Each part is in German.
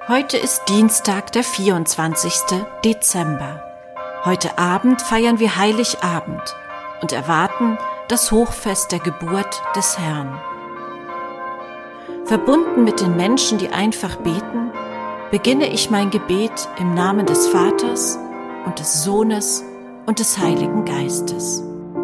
Heute ist Dienstag, der 24. Dezember. Heute Abend feiern wir Heiligabend und erwarten das Hochfest der Geburt des Herrn. Verbunden mit den Menschen, die einfach beten, beginne ich mein Gebet im Namen des Vaters und des Sohnes und des Heiligen Geistes.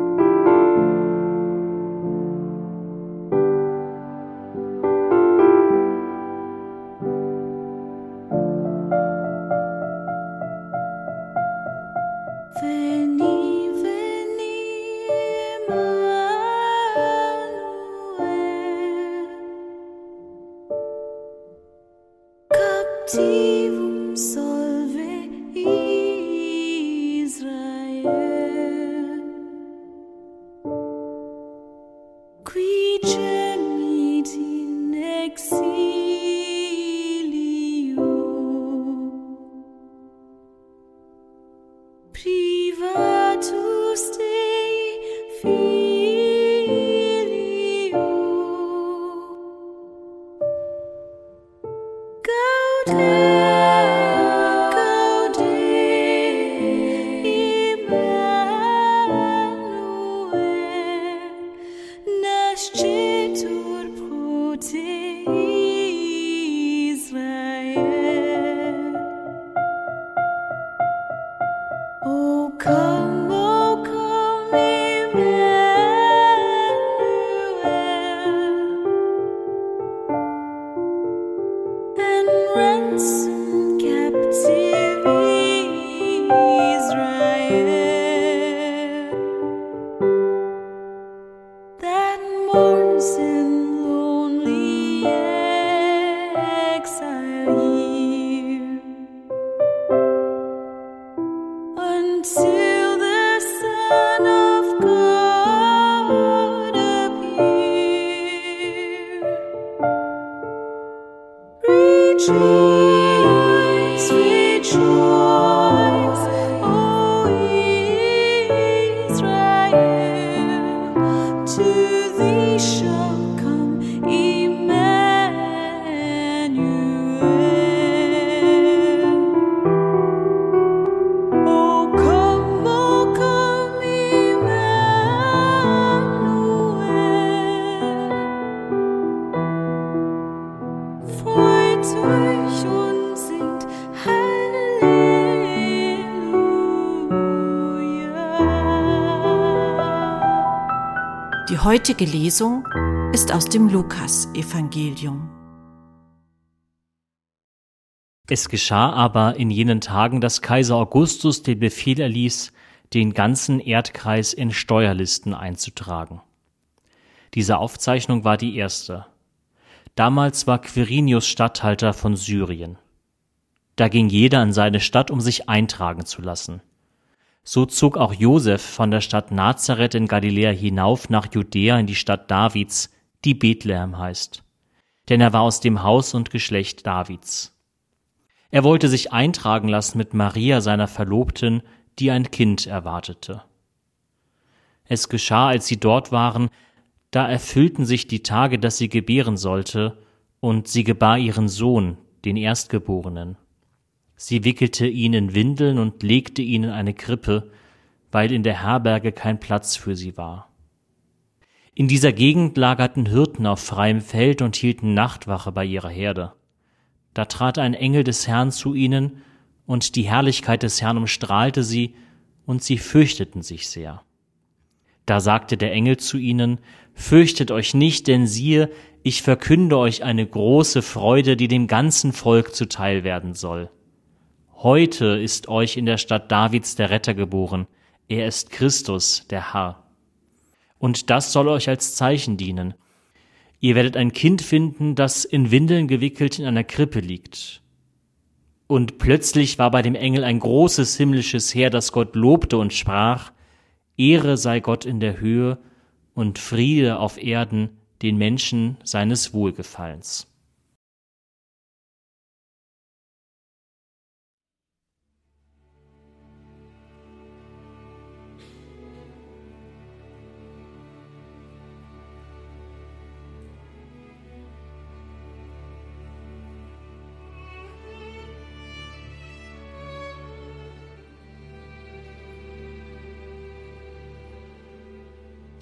Veni, veni, Emmanuel, captivum solve Israel, qui gemit in exilio, privatus Dei filio, gaude, gaude, Emmanuel, nascetur pro te Israel. O come, Emmanuel, and ransom captive Israel, that mourns in lonely exile here, until the Son of God appear. Rejoice, rejoice, O Israel, to thee shall come Emmanuel. O come, Emmanuel, freut euch und singt Halleluja. Die heutige Lesung ist aus dem Lukas-Evangelium. Es geschah aber in jenen Tagen, dass Kaiser Augustus den Befehl erließ, den ganzen Erdkreis in Steuerlisten einzutragen. Diese Aufzeichnung war die erste. Damals war Quirinius Statthalter von Syrien. Da ging jeder in seine Stadt, um sich eintragen zu lassen. So zog auch Josef von der Stadt Nazareth in Galiläa hinauf nach Judäa in die Stadt Davids, die Bethlehem heißt. Denn er war aus dem Haus und Geschlecht Davids. Er wollte sich eintragen lassen mit Maria, seiner Verlobten, die ein Kind erwartete. Es geschah, als sie dort waren, da erfüllten sich die Tage, dass sie gebären sollte, und sie gebar ihren Sohn, den Erstgeborenen. Sie wickelte ihn in Windeln und legte ihn in eine Krippe, weil in der Herberge kein Platz für sie war. In dieser Gegend lagerten Hirten auf freiem Feld und hielten Nachtwache bei ihrer Herde. Da trat ein Engel des Herrn zu ihnen, und die Herrlichkeit des Herrn umstrahlte sie, und sie fürchteten sich sehr. Da sagte der Engel zu ihnen: Fürchtet euch nicht, denn siehe, ich verkünde euch eine große Freude, die dem ganzen Volk zuteil werden soll. Heute ist euch in der Stadt Davids der Retter geboren, er ist Christus, der Herr. Und das soll euch als Zeichen dienen. Ihr werdet ein Kind finden, das in Windeln gewickelt in einer Krippe liegt. Und plötzlich war bei dem Engel ein großes himmlisches Heer, das Gott lobte und sprach: Ehre sei Gott in der Höhe und Friede auf Erden den Menschen seines Wohlgefallens.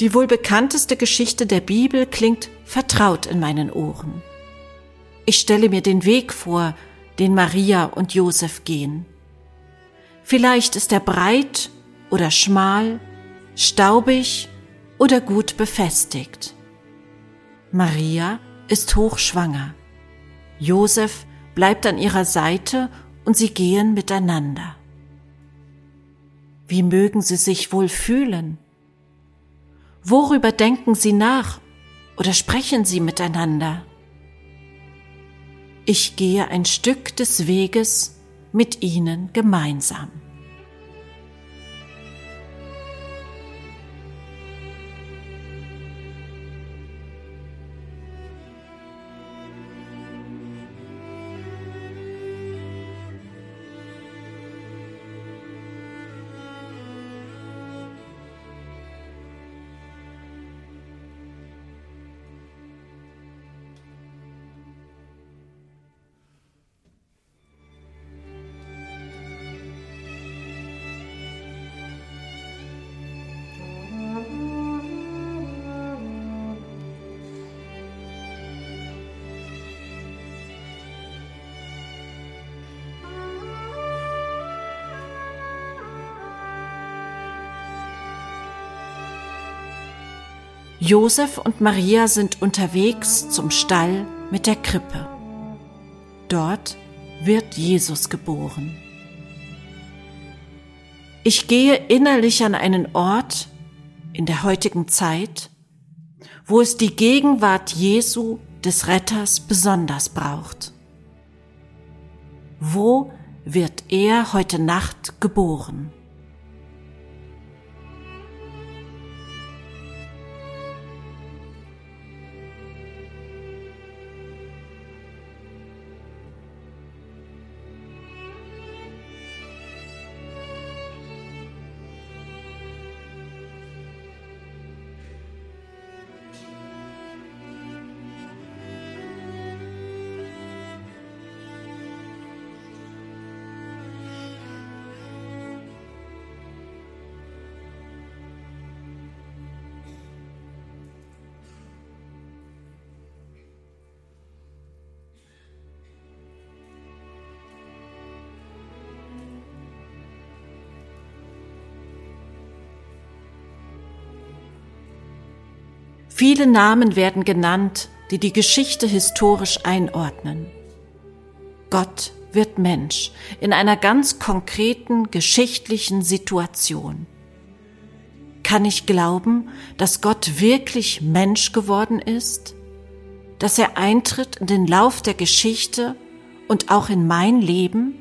Die wohl bekannteste Geschichte der Bibel klingt vertraut in meinen Ohren. Ich stelle mir den Weg vor, den Maria und Josef gehen. Vielleicht ist er breit oder schmal, staubig oder gut befestigt. Maria ist hochschwanger. Josef bleibt an ihrer Seite und sie gehen miteinander. Wie mögen sie sich wohl fühlen? Worüber denken sie nach oder sprechen sie miteinander? Ich gehe ein Stück des Weges mit ihnen gemeinsam. Josef und Maria sind unterwegs zum Stall mit der Krippe. Dort wird Jesus geboren. Ich gehe innerlich an einen Ort in der heutigen Zeit, wo es die Gegenwart Jesu, des Retters, besonders braucht. Wo wird er heute Nacht geboren? Viele Namen werden genannt, die die Geschichte historisch einordnen. Gott wird Mensch in einer ganz konkreten geschichtlichen Situation. Kann ich glauben, dass Gott wirklich Mensch geworden ist? Dass er eintritt in den Lauf der Geschichte und auch in mein Leben?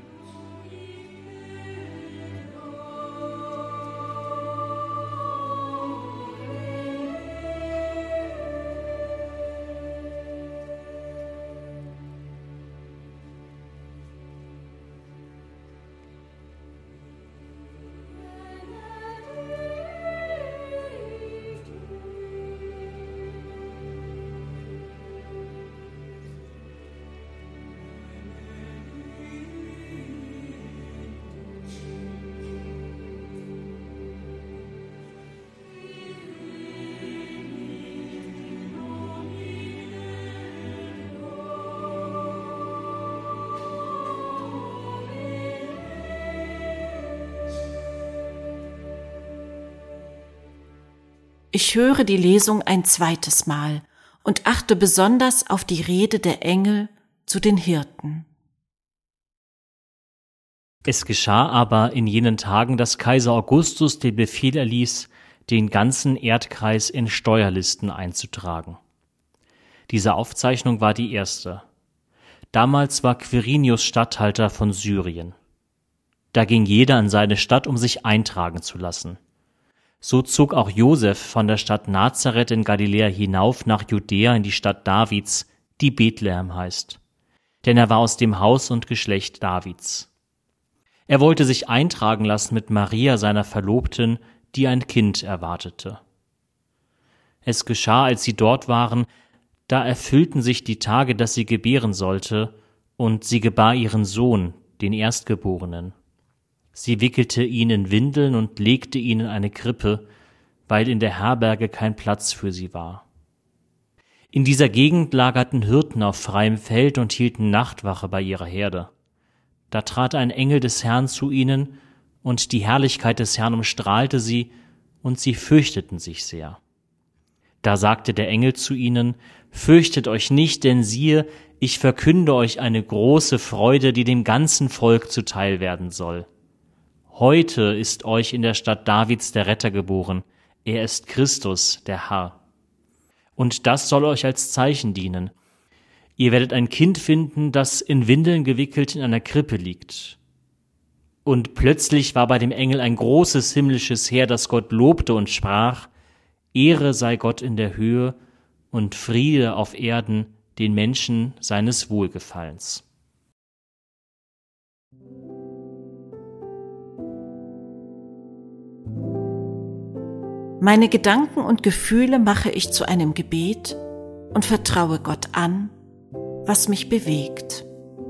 Ich höre die Lesung ein zweites Mal und achte besonders auf die Rede der Engel zu den Hirten. Es geschah aber in jenen Tagen, dass Kaiser Augustus den Befehl erließ, den ganzen Erdkreis in Steuerlisten einzutragen. Diese Aufzeichnung war die erste. Damals war Quirinius Statthalter von Syrien. Da ging jeder in seine Stadt, um sich eintragen zu lassen. So zog auch Josef von der Stadt Nazareth in Galiläa hinauf nach Judäa in die Stadt Davids, die Bethlehem heißt. Denn er war aus dem Haus und Geschlecht Davids. Er wollte sich eintragen lassen mit Maria, seiner Verlobten, die ein Kind erwartete. Es geschah, als sie dort waren, da erfüllten sich die Tage, dass sie gebären sollte, und sie gebar ihren Sohn, den Erstgeborenen. Sie wickelte ihn in Windeln und legte ihn in eine Krippe, weil in der Herberge kein Platz für sie war. In dieser Gegend lagerten Hirten auf freiem Feld und hielten Nachtwache bei ihrer Herde. Da trat ein Engel des Herrn zu ihnen, und die Herrlichkeit des Herrn umstrahlte sie, und sie fürchteten sich sehr. Da sagte der Engel zu ihnen: Fürchtet euch nicht, denn siehe, ich verkünde euch eine große Freude, die dem ganzen Volk zuteil werden soll. Heute ist euch in der Stadt Davids der Retter geboren, er ist Christus, der Herr. Und das soll euch als Zeichen dienen. Ihr werdet ein Kind finden, das in Windeln gewickelt in einer Krippe liegt. Und plötzlich war bei dem Engel ein großes himmlisches Heer, das Gott lobte und sprach: Ehre sei Gott in der Höhe und Friede auf Erden den Menschen seines Wohlgefallens. Meine Gedanken und Gefühle mache ich zu einem Gebet und vertraue Gott an, was mich bewegt.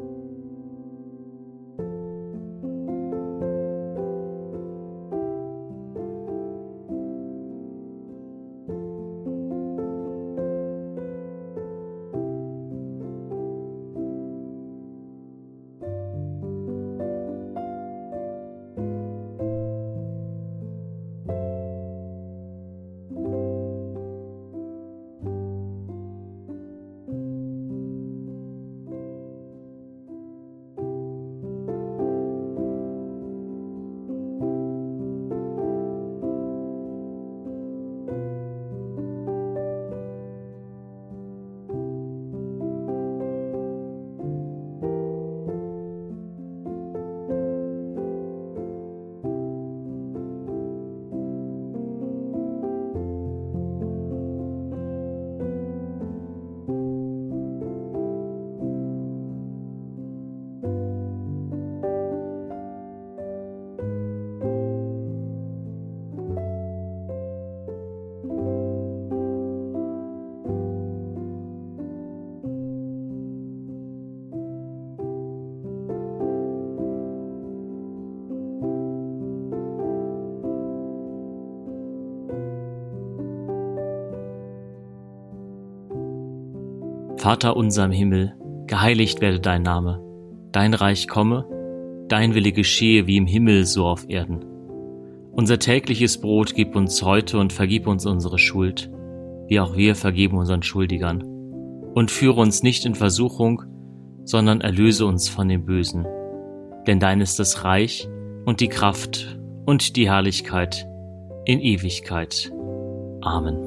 Vater unser im Himmel, geheiligt werde dein Name, dein Reich komme, dein Wille geschehe wie im Himmel so auf Erden. Unser tägliches Brot gib uns heute und vergib uns unsere Schuld, wie auch wir vergeben unseren Schuldigern. Und führe uns nicht in Versuchung, sondern erlöse uns von dem Bösen. Denn dein ist das Reich und die Kraft und die Herrlichkeit in Ewigkeit. Amen.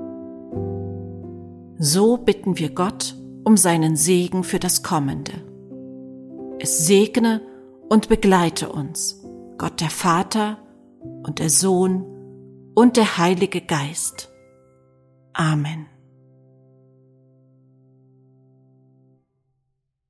So bitten wir Gott um seinen Segen für das Kommende. Es segne und begleite uns, Gott der Vater und der Sohn und der Heilige Geist. Amen.